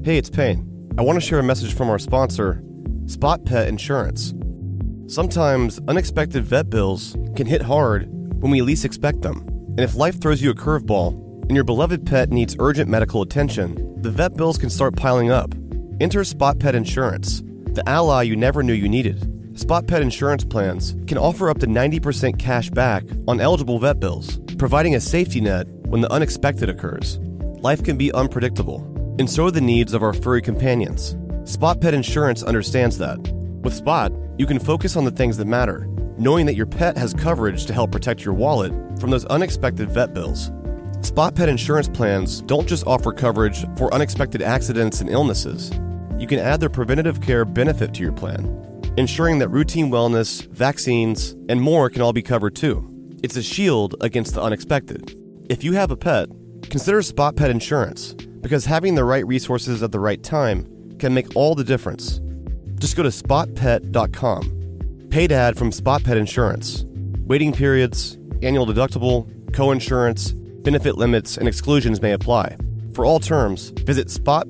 Hey, it's Payne. I want to share a message from our sponsor, Spot Pet Insurance. Sometimes unexpected vet bills can hit hard when we least expect them. And if life throws you a curveball and your beloved pet needs urgent medical attention, the vet bills can start piling up. Enter Spot Pet Insurance, the ally you never knew you needed. Spot Pet Insurance plans can offer up to 90% cash back on eligible vet bills, providing a safety net when the unexpected occurs. Life can be unpredictable, and so are the needs of our furry companions. Spot Pet Insurance understands that. With Spot, you can focus on the things that matter, knowing that your pet has coverage to help protect your wallet from those unexpected vet bills. Spot Pet Insurance plans don't just offer coverage for unexpected accidents and illnesses. You can add their preventative care benefit to your plan, ensuring that routine wellness, vaccines, and more can all be covered too. It's a shield against the unexpected. If you have a pet, consider Spot Pet Insurance, because having the right resources at the right time can make all the difference. Just go to spotpet.com. Paid ad from Spot Pet Insurance. Waiting periods, annual deductible, co-insurance, benefit limits, and exclusions may apply. For all terms, visit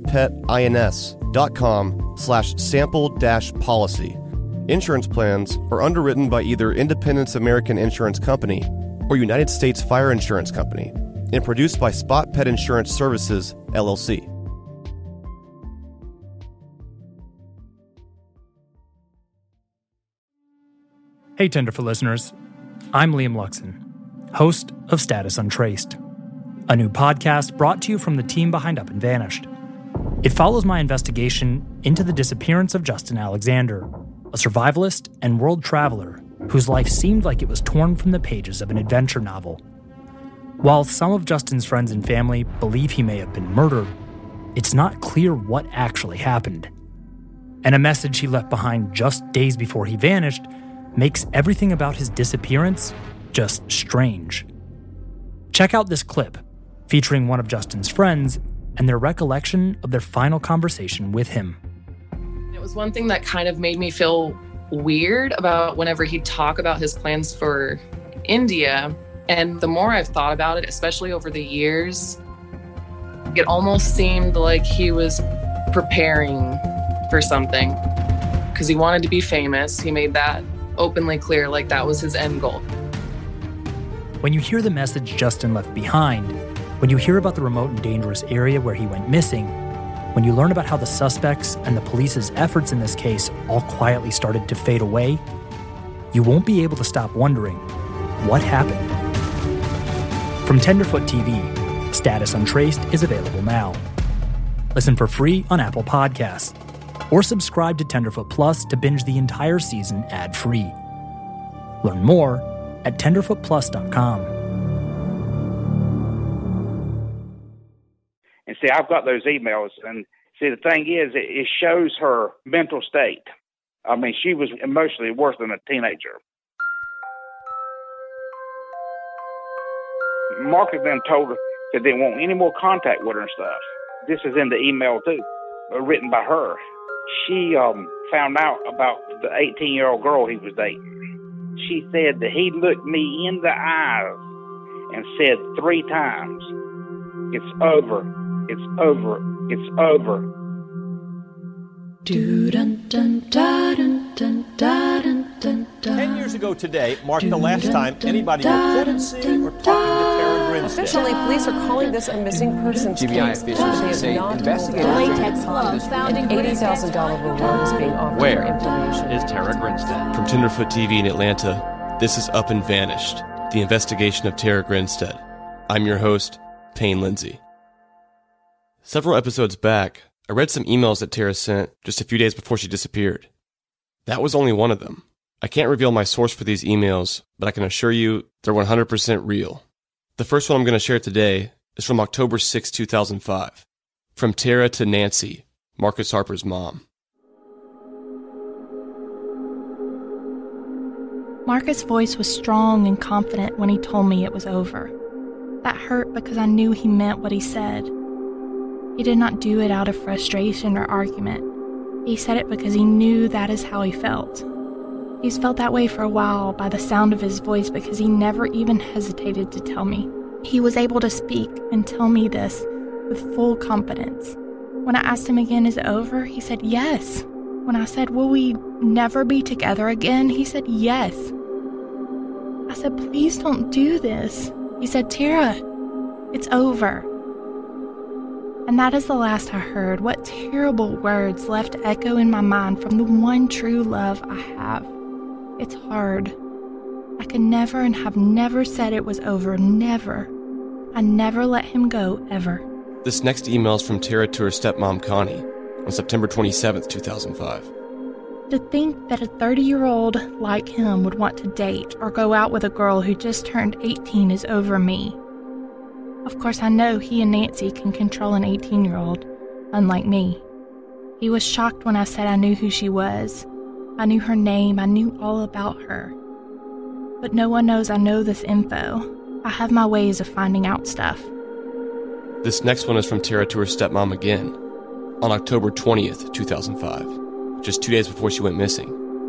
spotpetins.com/sample-policy. Insurance plans are underwritten by either Independence American Insurance Company or United States Fire Insurance Company and produced by Spot Pet Insurance Services, LLC. Hey, Tenderfoot listeners. I'm Liam Luxon, host of Status Untraced, a new podcast brought to you from the team behind Up and Vanished. It follows my investigation into the disappearance of Justin Alexander, a survivalist and world traveler whose life seemed like it was torn from the pages of an adventure novel. While some of Justin's friends and family believe he may have been murdered, it's not clear what actually happened. And a message he left behind just days before he vanished makes everything about his disappearance just strange. Check out this clip featuring one of Justin's friends and their recollection of their final conversation with him. It was one thing that kind of made me feel weird about whenever he'd talk about his plans for India. And the more I've thought about it, especially over the years, it almost seemed like he was preparing for something because he wanted to be famous. He made that openly clear, like that was his end goal. When you hear the message Justin left behind, when you hear about the remote and dangerous area where he went missing, when you learn about how the suspects and the police's efforts in this case all quietly started to fade away, you won't be able to stop wondering, what happened? From Tenderfoot TV, Status Untraced is available now. Listen for free on Apple Podcasts, or subscribe to Tenderfoot Plus to binge the entire season ad-free. Learn more at tenderfootplus.com. And see, I've got those emails, and see, the thing is, it shows her mental state. I mean, she was emotionally worse than a teenager. Mark had then told her that they didn't want any more contact with her and stuff. This is in the email, too, written by her. She found out about the 18-year-old girl he was dating. She said that he looked me in the eyes and said 3 times, "It's over, it's over, it's over." 10 years ago today marked the last time anybody reported seeing or talking to Tara Grinstead. Officially, police are calling this a missing persons GBI case. officials say investigators Latex gloves found in $80,000 reward is being offered Where for information. is Tara Grinstead? From Tenderfoot TV in Atlanta, this is Up and Vanished, the investigation of Tara Grinstead. I'm your host, Payne Lindsay. Several episodes back, I read some emails that Tara sent just a few days before she disappeared. That was only one of them. I can't reveal my source for these emails, but I can assure you they're 100% real. The first one I'm going to share today is from October 6, 2005. From Tara to Nancy, Marcus Harper's mom. Marcus' voice was strong and confident when he told me it was over. That hurt because I knew he meant what he said. He did not do it out of frustration or argument. He said it because he knew that is how he felt. He's felt that way for a while by the sound of his voice because he never even hesitated to tell me. He was able to speak and tell me this with full confidence. When I asked him again, is it over? He said yes. When I said, will we never be together again? He said yes. I said, please don't do this. He said, Tara, it's over. And that is the last I heard. What terrible words left to echo in my mind from the one true love I have. It's hard. I could never and have never said it was over. Never. I never let him go, ever. This next email is from Tara to her stepmom, Connie, on September 27th, 2005. To think that a 30-year-old like him would want to date or go out with a girl who just turned 18 is over me. Of course, I know he and Nancy can control an 18-year-old, unlike me. He was shocked when I said I knew who she was. I knew her name, I knew all about her. But no one knows I know this info. I have my ways of finding out stuff. This next one is from Tara to her stepmom again, on October 20th, 2005, just 2 days before she went missing.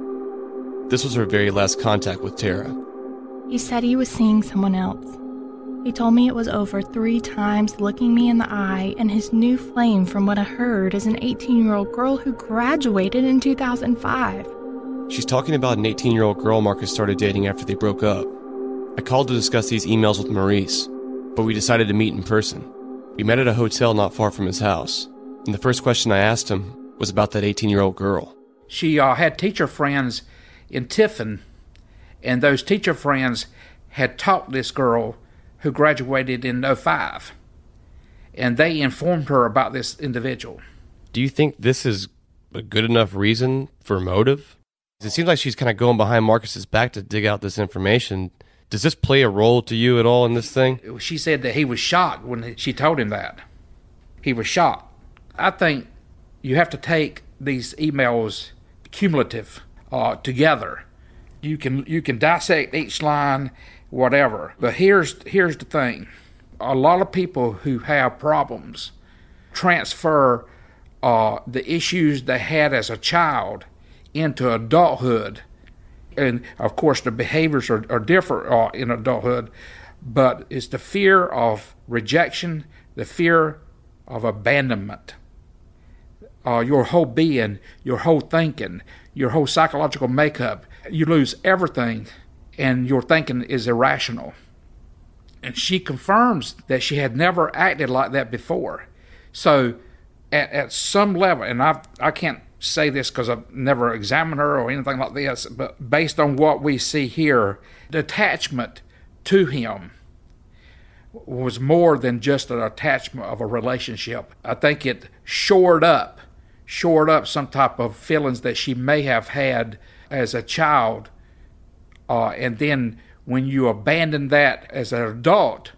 This was her very last contact with Tara. He said he was seeing someone else. He told me it was over 3 times, looking me in the eye, and his new flame, from what I heard, is an 18-year-old girl who graduated in 2005. She's talking about an 18-year-old girl Marcus started dating after they broke up. I called to discuss these emails with Maurice, but we decided to meet in person. We met at a hotel not far from his house, and the first question I asked him was about that 18-year-old girl. She had teacher friends in Tiffin, and those teacher friends had taught this girl who graduated in 2005, and they informed her about this individual. Do you think this is a good enough reason for motive? It seems like she's kind of going behind Marcus's back to dig out this information. Does this play a role to you at all in this thing? She said that he was shocked when she told him that. He was shocked. I think you have to take these emails cumulative together. You can dissect each line, whatever. But here's the thing. A lot of people who have problems transfer the issues they had as a child into adulthood. And, of course, the behaviors are different in adulthood, but it's the fear of rejection, the fear of abandonment. Your whole being, your whole thinking, your whole psychological makeup, you lose everything, and your thinking is irrational. And she confirms that she had never acted like that before. So, at some level, and I can't say this because I've never examined her or anything like this, but based on what we see here, the attachment to him was more than just an attachment of a relationship. I think it shored up some type of feelings that she may have had as a child, and then when you abandon that as an adult,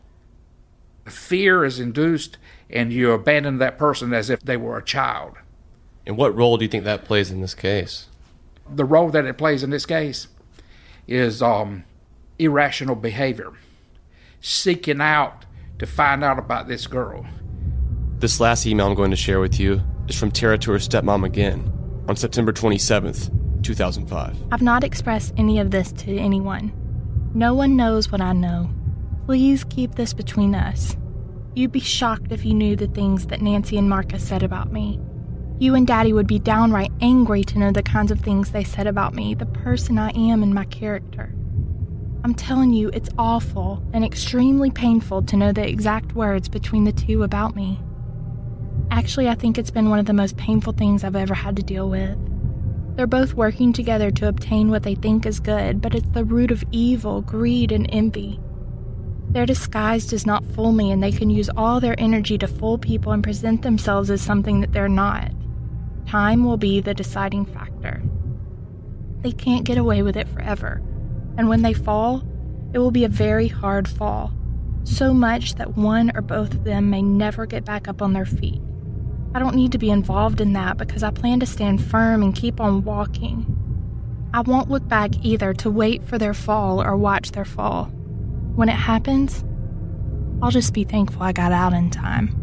fear is induced and you abandon that person as if they were a child. And what role do you think that plays in this case? The role that it plays in this case is irrational behavior, seeking out to find out about this girl. This last email I'm going to share with you is from Tara to her stepmom again, on September 27th, 2005. I've not expressed any of this to anyone. No one knows what I know. Please keep this between us. You'd be shocked if you knew the things that Nancy and Marcus said about me. You and Daddy would be downright angry to know the kinds of things they said about me, the person I am and my character. I'm telling you, it's awful and extremely painful to know the exact words between the two about me. Actually, I think it's been one of the most painful things I've ever had to deal with. They're both working together to obtain what they think is good, but it's the root of evil, greed, and envy. Their disguise does not fool me, and they can use all their energy to fool people and present themselves as something that they're not. Time will be the deciding factor. They can't get away with it forever, and when they fall, it will be a very hard fall, so much that one or both of them may never get back up on their feet. I don't need to be involved in that because I plan to stand firm and keep on walking. I won't look back either to wait for their fall or watch their fall. When it happens, I'll just be thankful I got out in time.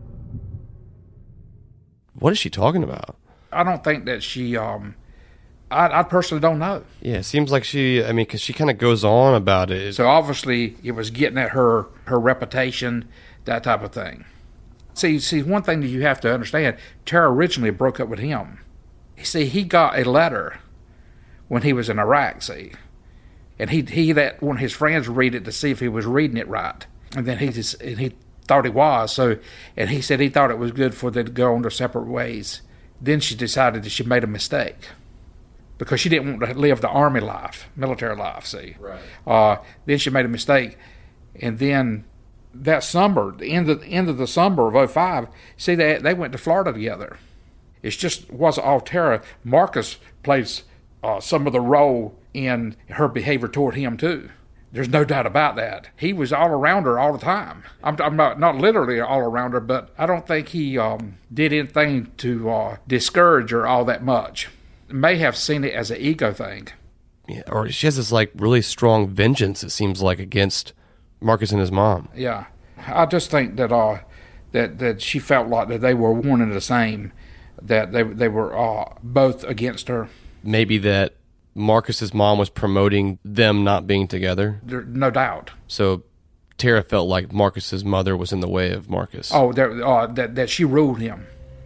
What is she talking about? I don't think that she I personally don't know. Yeah, it seems like because she kind of goes on about it. So obviously it was getting at her reputation, that type of thing. See, one thing that you have to understand, Tara originally broke up with him. See, he got a letter when he was in Iraq, and he let one of his friends read it to see if he was reading it right. And then he thought he was, and he said he thought it was good for them to go on their separate ways. Then she decided that she made a mistake because she didn't want to live the army life, military life, see. Right. Then she made a mistake, and then that summer, the end of the summer of 2005, see, they went to Florida together. It just wasn't all Tara. Marcus plays some of the role in her behavior toward him too. There's no doubt about that. He was all around her all the time. I'm not literally all around her, but I don't think he did anything to discourage her all that much. May have seen it as an ego thing. Yeah, or she has this like really strong vengeance, it seems like, against Marcus and his mom. Yeah, I just think that that she felt like that they were one and the same, that they were both against her. Maybe that Marcus's mom was promoting them not being together. No doubt. So Tara felt like Marcus's mother was in the way of Marcus. Oh, that she ruled him.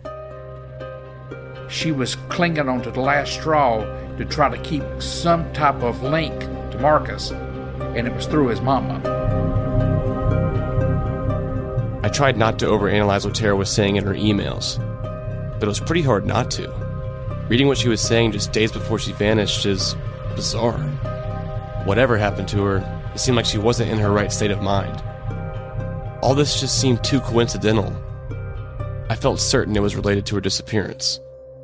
She was clinging on to the last straw to try to keep some type of link to Marcus, and it was through his mama. I tried not to overanalyze what Tara was saying in her emails, but it was pretty hard not to. Reading what she was saying just days before she vanished is bizarre. Whatever happened to her, it seemed like she wasn't in her right state of mind. All this just seemed too coincidental. I felt certain it was related to her disappearance.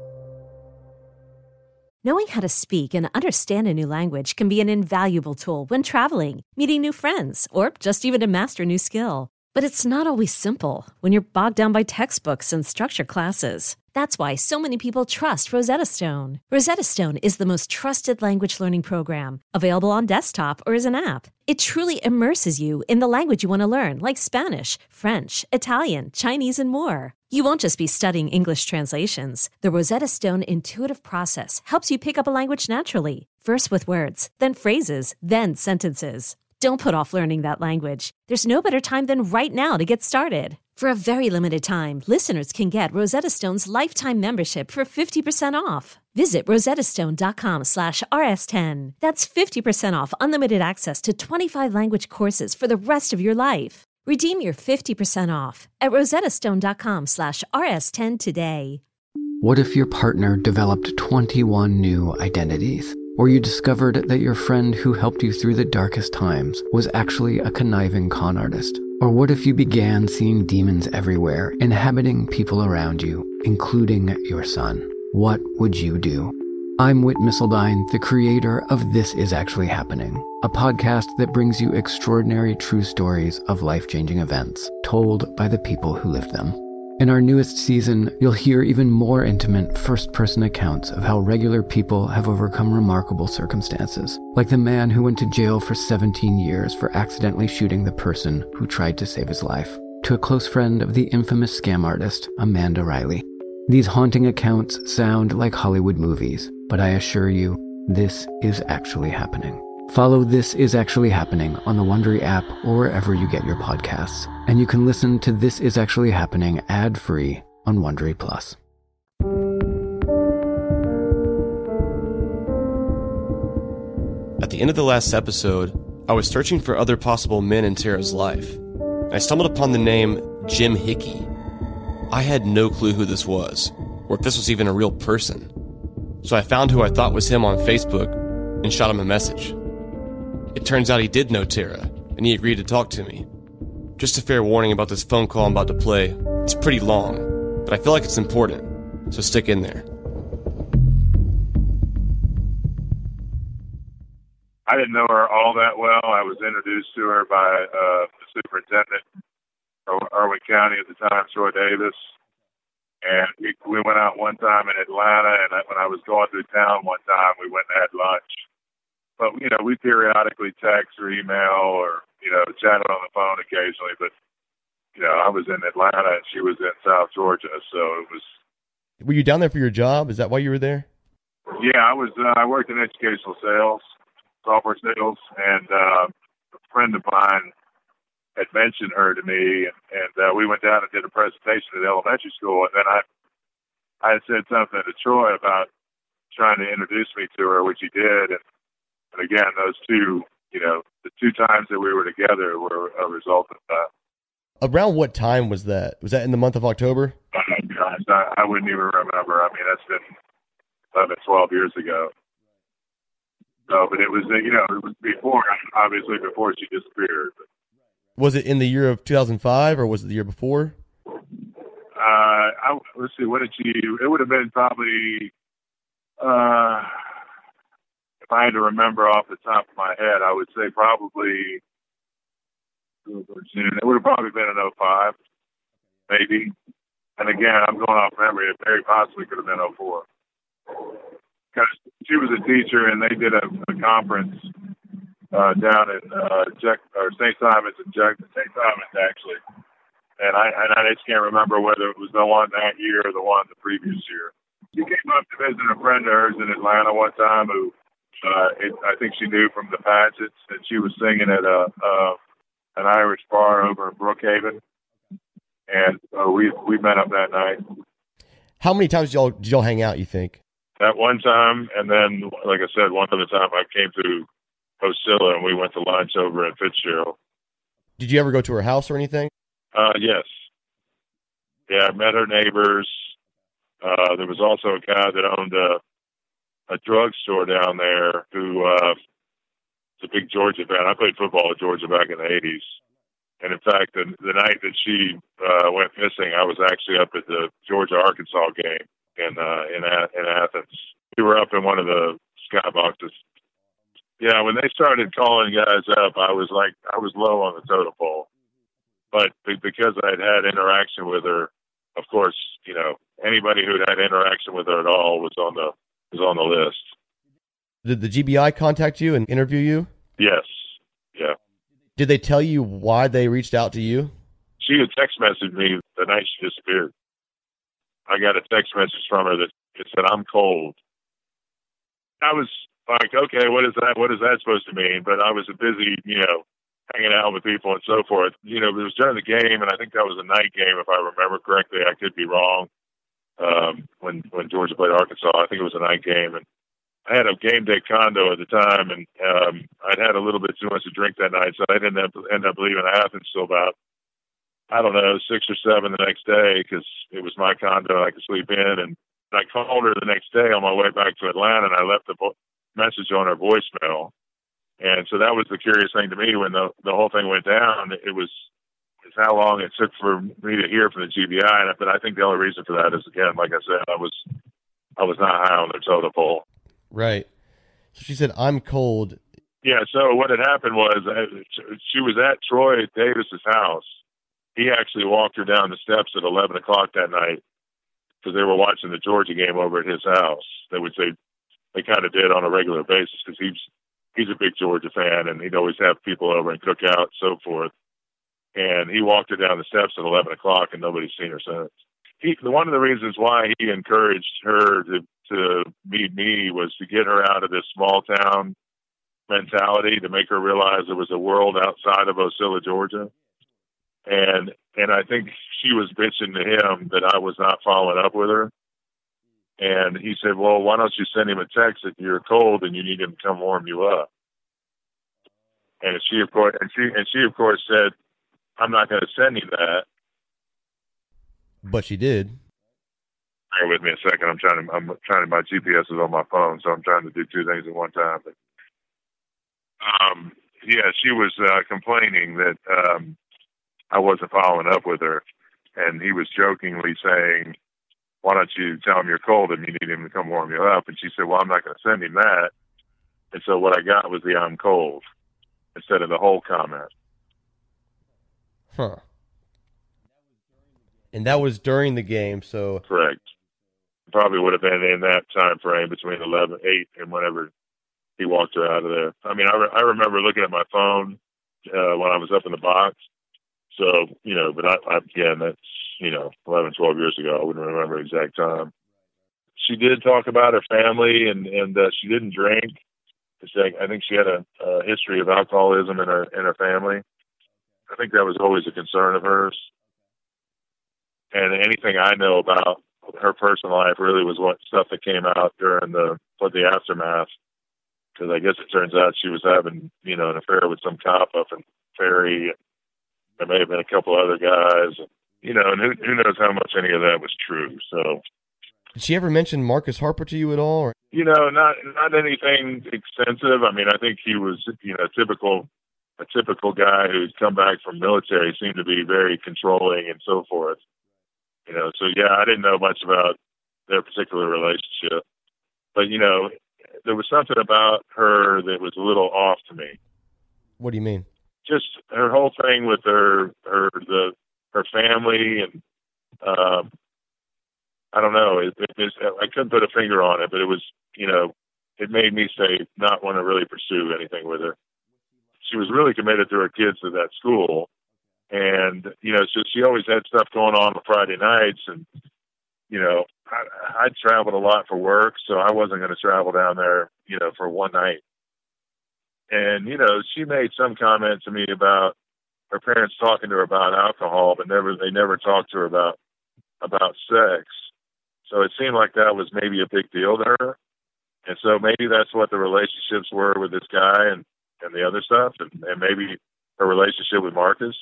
Knowing how to speak and understand a new language can be an invaluable tool when traveling, meeting new friends, or just even to master a new skill. But it's not always simple when you're bogged down by textbooks and structured classes. That's why so many people trust Rosetta Stone. Rosetta Stone is the most trusted language learning program, available on desktop or as an app. It truly immerses you in the language you want to learn, like Spanish, French, Italian, Chinese, and more. You won't just be studying English translations. The Rosetta Stone intuitive process helps you pick up a language naturally, first with words, then phrases, then sentences. Don't put off learning that language. There's no better time than right now to get started. For a very limited time, listeners can get Rosetta Stone's lifetime membership for 50% off. Visit rosettastone.com/rs10. That's 50% off unlimited access to 25 language courses for the rest of your life. Redeem your 50% off at rosettastone.com/rs10 today. What if your partner developed 21 new identities? Or you discovered that your friend who helped you through the darkest times was actually a conniving con artist? Or what if you began seeing demons everywhere, inhabiting people around you, including your son? What would you do? I'm Whit Missildine, the creator of This Is Actually Happening, a podcast that brings you extraordinary true stories of life-changing events told by the people who lived them. In our newest season, you'll hear even more intimate first-person accounts of how regular people have overcome remarkable circumstances, like the man who went to jail for 17 years for accidentally shooting the person who tried to save his life, to a close friend of the infamous scam artist, Amanda Riley. These haunting accounts sound like Hollywood movies, but I assure you, this is actually happening. Follow This Is Actually Happening on the Wondery app or wherever you get your podcasts. And you can listen to This Is Actually Happening ad-free on Wondery Plus. At the end of the last episode, I was searching for other possible men in Tara's life. I stumbled upon the name Jim Hickey. I had no clue who this was, or if this was even a real person. So I found who I thought was him on Facebook and shot him a message. It turns out he did know Tara, and he agreed to talk to me. Just a fair warning about this phone call I'm about to play. It's pretty long, but I feel like it's important, so stick in there. I didn't know her all that well. I was introduced to her by the superintendent of Irwin County at the time, Troy Davis. And we went out one time in Atlanta, and when I was going through town one time, we went and had lunch. But, you know, we periodically text or email or, you know, chatted on the phone occasionally. But, you know, I was in Atlanta and she was in South Georgia, so it was... Were you down there for your job? Is that why you were there? Yeah, I worked in educational sales, software sales, and a friend of mine had mentioned her to me, and we went down and did a presentation at elementary school, and then I had said something to Troy about trying to introduce me to her, which he did, and again, those two, the two times that we were together were a result of that. Around what time was that? Was that in the month of October? Oh, gosh, I wouldn't even remember. I mean, that's been 11, 12 years ago. So, but it was, it was before, obviously before she disappeared. Was it in the year of 2005 or was it the year before? Let's see, what did it would have been probably, if I had to remember off the top of my head, I would say probably, it would have probably been in 05, maybe. And again, I'm going off memory. It very possibly could have been 04. Because she was a teacher, and they did a conference down in St. Simons and St. Simons, actually. And I just can't remember whether it was the one that year or the one the previous year. She came up to visit a friend of hers in Atlanta one time who I think she knew from the Patchets, and she was singing at an Irish bar over in Brookhaven. And we met up that night. How many times did y'all hang out, you think? That one time, and then, like I said, one other time I came to Ocilla and we went to lunch over at Fitzgerald. Did you ever go to her house or anything? Yes. Yeah, I met her neighbors. There was also a guy that owned a drugstore down there who was a big Georgia fan. I played football at Georgia back in the 80s. And in fact, the night that she went missing, I was actually up at the Georgia-Arkansas game in Athens. We were up in one of the skyboxes. Yeah, when they started calling guys up, I was low on the totem pole. But because I'd had interaction with her, of course, anybody who'd had interaction with her at all was on the list. Did the GBI contact you and interview you? Yes. Yeah. Did they tell you why they reached out to you? She had text messaged me the night she disappeared. I got a text message from her that said, "I'm cold." I was like, okay, what is that? What is that supposed to mean? But I was busy, hanging out with people and so forth. It was during the game, and I think that was a night game, if I remember correctly. I could be wrong. When Georgia played Arkansas, I think it was a night game, and I had a game day condo at the time, and I'd had a little bit too much to drink that night, so I didn't end up leaving Athens till about, 6 or 7 the next day, because it was my condo and I could sleep in. And I called her the next day on my way back to Atlanta, and I left a message on her voicemail. And so that was the curious thing to me when the whole thing went down. It's how long it took for me to hear from the GBI. But I think the only reason for that is, again, like I said, I was not high on their totem pole. Right. So she said, "I'm cold." Yeah. So what had happened was she was at Troy Davis's house. He actually walked her down the steps at 11 o'clock that night because they were watching the Georgia game over at his house. They kind of did on a regular basis because he's a big Georgia fan, and he'd always have people over and cook out and so forth. And he walked her down the steps at 11 o'clock, and nobody's seen her since. One of the reasons why he encouraged her to meet me was to get her out of this small town mentality, to make her realize there was a world outside of Ocilla, Georgia. And I think she was bitching to him that I was not following up with her. And he said, "Well, why don't you send him a text if you're cold and you need him to come warm you up?" And she of course said, "I'm not going to send him that." But she did. Bear with me a second. I'm trying to. My GPS is on my phone, so I'm trying to do two things at one time. But, she was complaining that I wasn't following up with her, and he was jokingly saying, "Why don't you tell him you're cold and you need him to come warm you up?" And she said, "Well, I'm not going to send him that." And so what I got was the "I'm cold" instead of the whole comment. Huh. And that was during the game, so... Correct. Probably would have been in that time frame between 8 and whenever he walked her out of there. I mean, I remember looking at my phone when I was up in the box. So, but again, that's, 11, 12 years ago. I wouldn't remember the exact time. she did talk about her family, and she didn't drink. I think she had a history of alcoholism in her family. I think that was always a concern of hers. And anything I know about her personal life really was what stuff that came out during the aftermath. Because I guess it turns out she was having, an affair with some cop up in Ferry. There may have been a couple other guys, and who knows how much any of that was true. So, did she ever mention Marcus Harper to you at all? Or? Not anything extensive. I mean, I think he was, a typical guy who's come back from military, seemed to be very controlling and so forth. So yeah, I didn't know much about their particular relationship, but there was something about her that was a little off to me. What do you mean? Just her whole thing with her family, and I don't know. I couldn't put a finger on it, but it was, it made me say not want to really pursue anything with her. She was really committed to her kids at that school, and so she always had stuff going on Friday nights, and I traveled a lot for work, so I wasn't going to travel down there, for one night. And, she made some comment to me about her parents talking to her about alcohol, but they never talked to her about sex. So it seemed like that was maybe a big deal to her. And so maybe that's what the relationships were with this guy and the other stuff, and maybe her relationship with Marcus.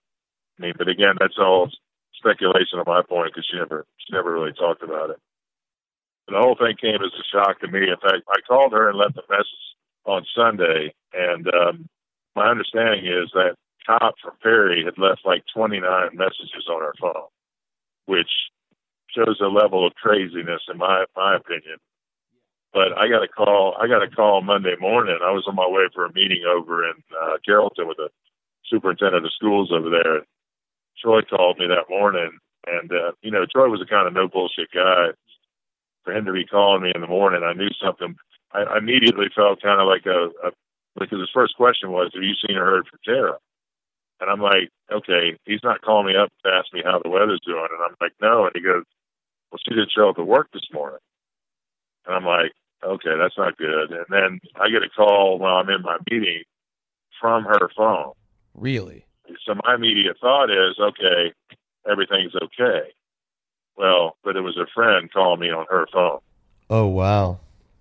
I mean, but again, that's all speculation on my point, because she never really talked about it. And the whole thing came as a shock to me. In fact, I called her and left a message on Sunday, and my understanding is that cop from Perry had left like 29 messages on her phone, which shows a level of craziness in my opinion. But I got a call Monday morning. I was on my way for a meeting over in Carrollton with the superintendent of schools over there. Troy called me that morning, and Troy was a kind of no bullshit guy. For him to be calling me in the morning, I knew something. I immediately felt kind of like because his first question was, "Have you seen or heard from Tara?" And I'm like, okay, he's not calling me up to ask me how the weather's doing. And I'm like, no. And he goes, well, she didn't show up at work this morning. And I'm like, okay, that's not good. And then I get a call while I'm in my meeting from her phone. Really? So my immediate thought is, okay, everything's okay. Well, but it was her friend calling me on her phone. Oh, wow.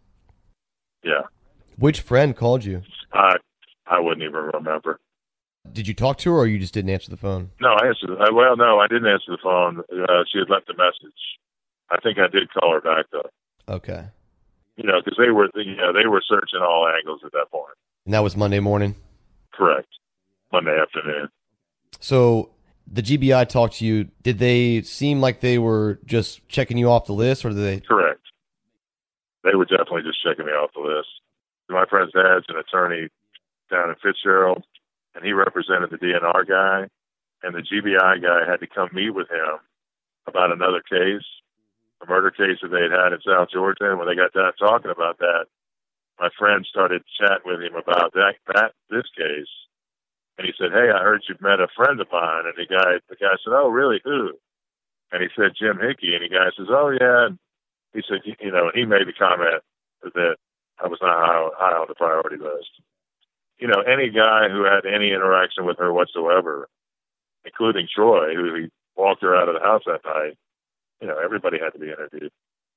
Yeah. Which friend called you? I wouldn't even remember. Did you talk to her, or you just didn't answer the phone? No, I answered. No, I didn't answer the phone. She had left a message. I think I did call her back though. Okay. Because they were searching all angles at that point. And that was Monday morning? Correct. Monday afternoon. So the GBI talked to you. Did they seem like they were just checking you off the list, or did they? Correct. They were definitely just checking me off the list. My friend's dad's an attorney down in Fitzgerald, and he represented the DNR guy, and the GBI guy had to come meet with him about another case, a murder case that they had in South Georgia. And when they got done talking about that, my friend started chatting with him about this case. And he said, hey, I heard you've met a friend of mine. And the guy said, oh, really? Who? And he said, Jim Hickey. And the guy says, oh, yeah. And he said, he made the comment that I was not high on the priority list. Any guy who had any interaction with her whatsoever, including Troy, who he walked her out of the house that night, everybody had to be interviewed.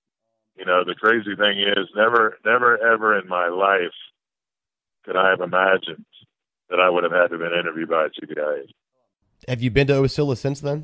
The crazy thing is, never, ever in my life could I have imagined that I would have had to been interviewed by a GBI. Have you been to Osceola since then?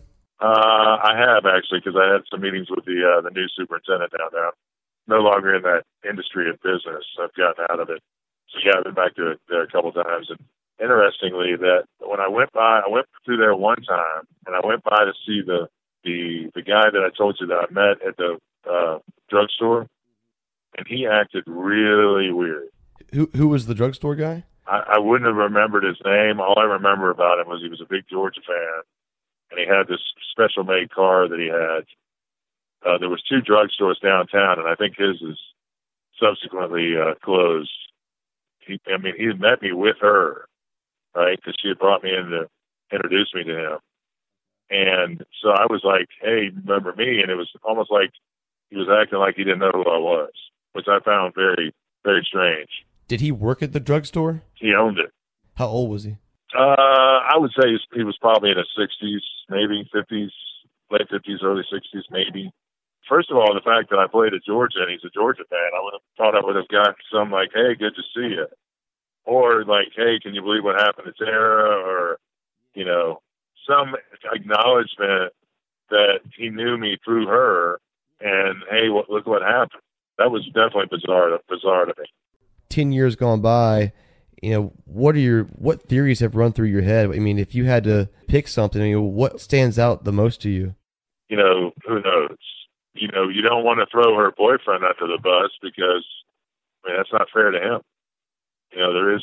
I have, actually, because I had some meetings with the new superintendent down there. No longer in that industry of business. I've gotten out of it. So yeah, I've been back to it there a couple of times. And interestingly, that when I went through there one time, and I went by to see the guy that I told you that I met at the drugstore, and he acted really weird. Who was the drugstore guy? I wouldn't have remembered his name. All I remember about him was he was a big Georgia fan, and he had this special made car that he had. There was 2 drugstores downtown, and I think his is subsequently closed. He had met me with her, right? Because she had brought me in to introduce me to him. And so I was like, hey, remember me? And it was almost like He was acting like he didn't know who I was, which I found very, very strange. Did he work at the drugstore? He owned it. How old was he? I would say he was probably in his 60s, maybe 50s, late 50s, early 60s, maybe. First of all, the fact that I played at Georgia and he's a Georgia fan, I would have thought I would have got some like, hey, good to see you. Or like, hey, can you believe what happened to Tara? Or, you know, some acknowledgement that he knew me through her and, hey, look what happened. That was definitely bizarre to me. 10 years gone by, you know, what theories have run through your head? I mean, if you had to pick something, I mean, what stands out the most to you? You know, who knows? You know, you don't want to throw her boyfriend under the bus because, I mean, that's not fair to him. You know, there is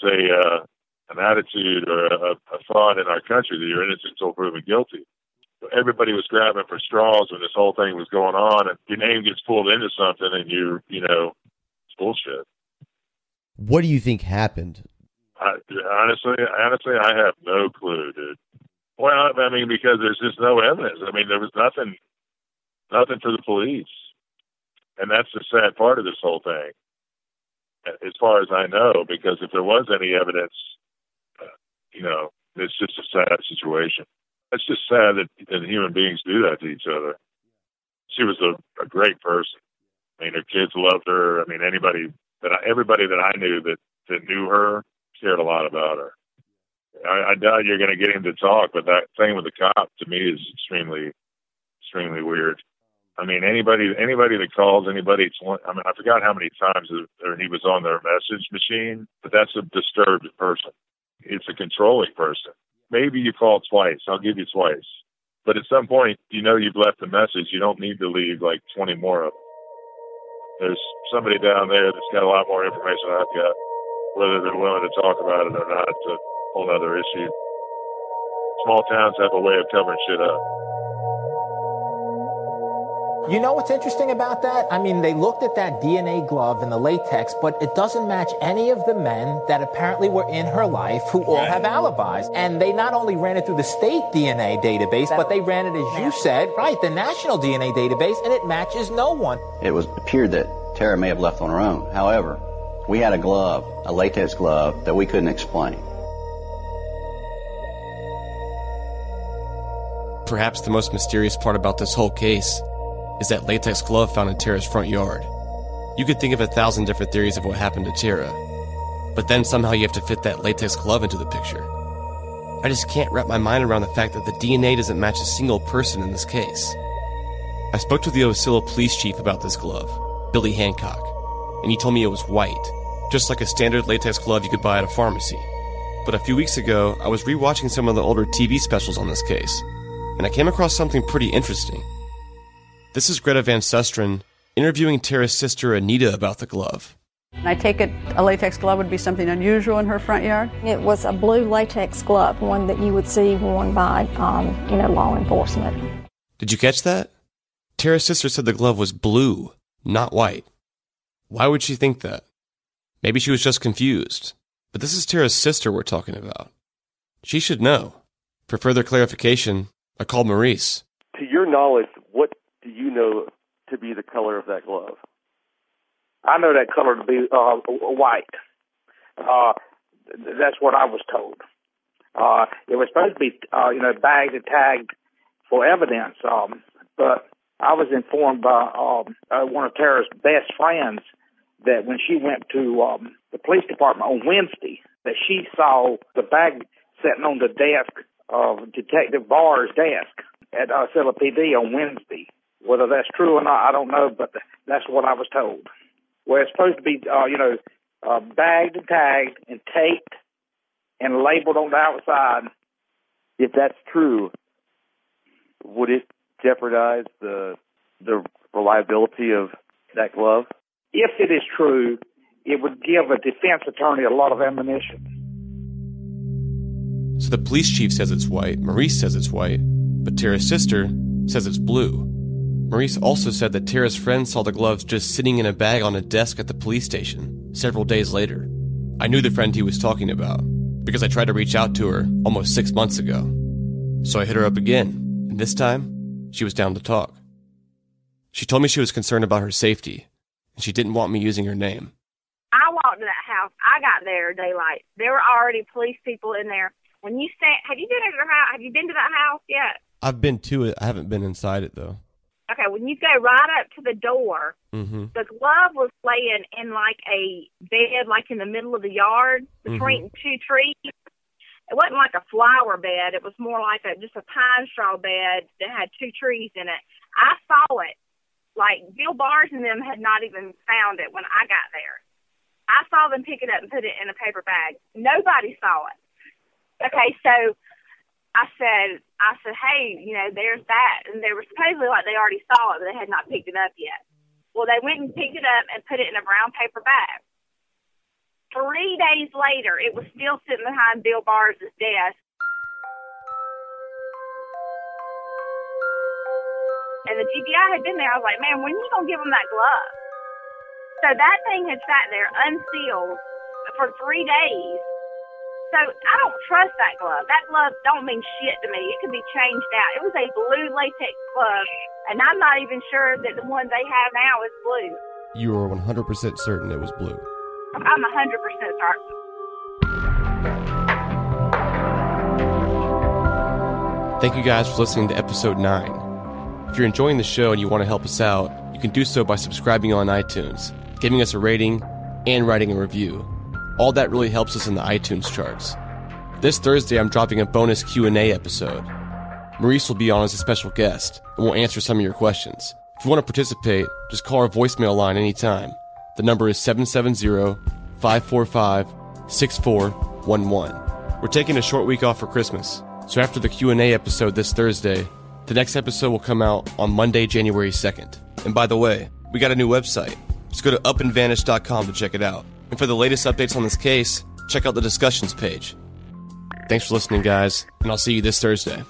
an attitude or a thought in our country that you're innocent until proven guilty. Everybody was grabbing for straws when this whole thing was going on, and your name gets pulled into something, and you know, it's bullshit. What do you think happened? Honestly, I have no clue, dude. Well, I mean, because there's just no evidence. I mean, there was nothing for the police, and that's the sad part of this whole thing, as far as I know. Because if there was any evidence, you know, it's just a sad situation. It's just sad that human beings do that to each other. She was a great person. I mean, her kids loved her. I mean, everybody that I knew that knew her cared a lot about her. I doubt you're going to get him to talk, but that thing with the cop to me is extremely, extremely weird. I mean, anybody that calls anybody, I mean, I forgot how many times he was on their message machine, but that's a disturbed person. It's a controlling person. Maybe you call twice. I'll give you twice. But at some point, you know you've left a message. You don't need to leave like 20 more of them. There's somebody down there that's got a lot more information than I've got. Whether they're willing to talk about it or not, it's a whole other issue. Small towns have a way of covering shit up. You know what's interesting about that? I mean, they looked at that DNA glove and the latex, but it doesn't match any of the men that apparently were in her life who all have alibis. And they not only ran it through the state DNA database, but they ran it, as you said, right, the national DNA database, and it matches no one. It appeared that Tara may have left on her own. However, we had a latex glove, that we couldn't explain. Perhaps the most mysterious part about this whole case is that latex glove found in Tara's front yard. You could think of 1,000 different theories of what happened to Tara, but then somehow you have to fit that latex glove into the picture. I just can't wrap my mind around the fact that the DNA doesn't match a single person in this case. I spoke to the Osceola police chief about this glove, Billy Hancock, and he told me it was white, just like a standard latex glove you could buy at a pharmacy. But a few weeks ago, I was rewatching some of the older TV specials on this case, and I came across something pretty interesting. This is Greta Van Susteren interviewing Tara's sister Anita about the glove. I take it a latex glove would be something unusual in her front yard? It was a blue latex glove, one that you would see worn by, law enforcement. Did you catch that? Tara's sister said the glove was blue, not white. Why would she think that? Maybe she was just confused. But this is Tara's sister we're talking about. She should know. For further clarification, I called Maurice. To your knowledge, what do you know to be the color of that glove? I know that color to be white. That's what I was told. It was supposed to be, bagged and tagged for evidence. But I was informed by one of Tara's best friends that when she went to the police department on Wednesday, that she saw the bag sitting on the desk of Detective Barr's desk at Osceola PD on Wednesday. Whether that's true or not, I don't know, but that's what I was told. Where it's supposed to be, bagged and tagged and taped and labeled on the outside. If that's true, would it jeopardize the reliability of that glove? If it is true, it would give a defense attorney a lot of ammunition. So the police chief says it's white, Maurice says it's white, but Tara's sister says it's blue. Maurice also said that Tara's friend saw the gloves just sitting in a bag on a desk at the police station several days later. I knew the friend he was talking about because I tried to reach out to her almost 6 months ago. So I hit her up again, and this time, she was down to talk. She told me she was concerned about her safety, and she didn't want me using her name. I walked to that house. I got there daylight. There were already police people in there. When you stand, have you been at her house? Have you been to that house yet? I've been to it. I haven't been inside it, though. Okay, when you go right up to the door, the glove was laying in like a bed, like in the middle of the yard between two trees. It wasn't like a flower bed. It was more like just a pine straw bed that had two trees in it. I saw it. Like, Bill Bars and them had not even found it when I got there. I saw them pick it up and put it in a paper bag. Nobody saw it. Okay, so I said, hey, you know, there's that. And they were supposedly like they already saw it, but they had not picked it up yet. Well, they went and picked it up and put it in a brown paper bag. 3 days later, it was still sitting behind Bill Bars' desk. And the GBI had been there. I was like, man, when are you going to give them that glove? So that thing had sat there unsealed for 3 days. So I don't trust that glove. That glove don't mean shit to me. It could be changed out. It was a blue latex glove, and I'm not even sure that the one they have now is blue. You are 100% certain it was blue? I'm 100% certain. Thank you guys for listening to episode 9. If you're enjoying the show and you want to help us out, you can do so by subscribing on iTunes, giving us a rating, and writing a review. All that really helps us in the iTunes charts. This Thursday, I'm dropping a bonus Q&A episode. Maurice will be on as a special guest, and we'll answer some of your questions. If you want to participate, just call our voicemail line anytime. The number is 770-545-6411. We're taking a short week off for Christmas, so after the Q&A episode this Thursday, the next episode will come out on Monday, January 2nd. And by the way, we got a new website. Just go to upandvanish.com to check it out. And for the latest updates on this case, check out the discussions page. Thanks for listening, guys, and I'll see you this Thursday.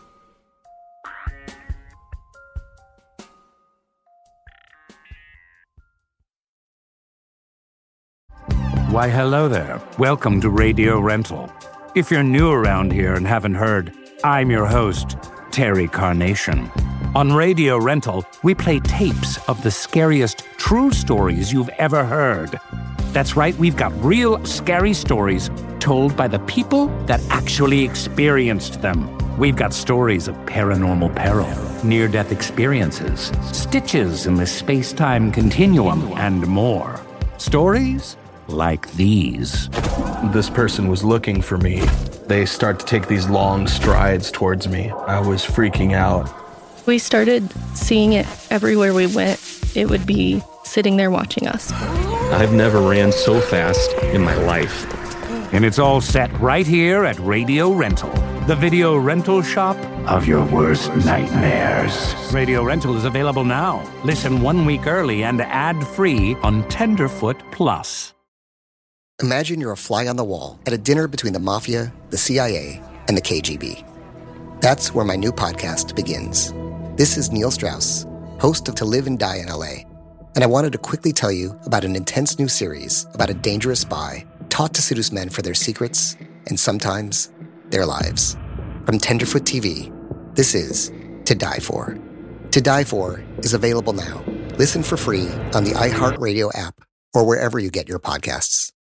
Why, hello there. Welcome to Radio Rental. If you're new around here and haven't heard, I'm your host, Terry Carnation. On Radio Rental, we play tapes of the scariest true stories you've ever heard. That's right, we've got real scary stories told by the people that actually experienced them. We've got stories of paranormal peril, near-death experiences, stitches in the space-time continuum, and more. Stories like these. This person was looking for me. They start to take these long strides towards me. I was freaking out. We started seeing it everywhere we went. It would be sitting there watching us. I've never ran so fast in my life. And it's all set right here at Radio Rental, the video rental shop of your worst nightmares. Radio Rental is available now. Listen 1 week early and ad-free on Tenderfoot Plus. Imagine you're a fly on the wall at a dinner between the Mafia, the CIA, and the KGB. That's where my new podcast begins. This is Neil Strauss, host of To Live and Die in LA, and I wanted to quickly tell you about an intense new series about a dangerous spy taught to seduce men for their secrets and sometimes their lives. From Tenderfoot TV, this is To Die For. To Die For is available now. Listen for free on the iHeartRadio app or wherever you get your podcasts.